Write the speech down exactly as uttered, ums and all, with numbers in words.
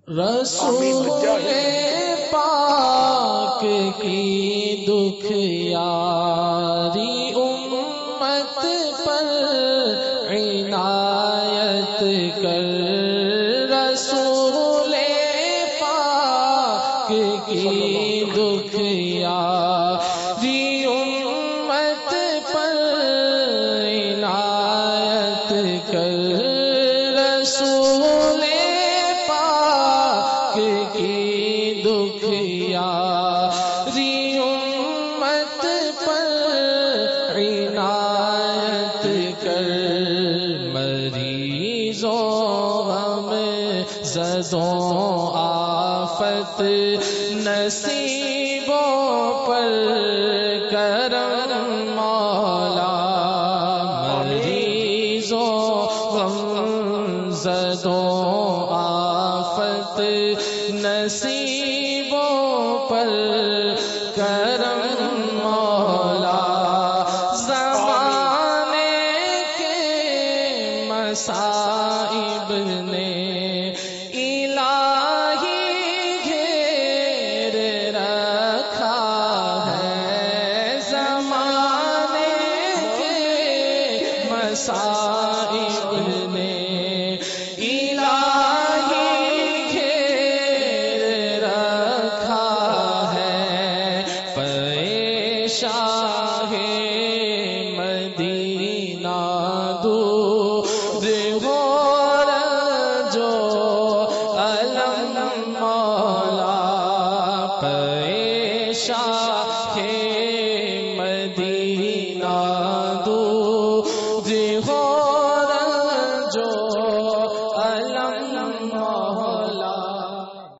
رسول پاک کی دکھ یاری امت پر عنایت کر، رسول پاک کی دکھ یاری امت پر عنایت کر، رسول کی دکھ یاری امت پر عنایت کر، مریضوں غم زدوں آفت نصیبوں پر کرم مولا، مریضوں غم زدوں آفت نصیبوں پر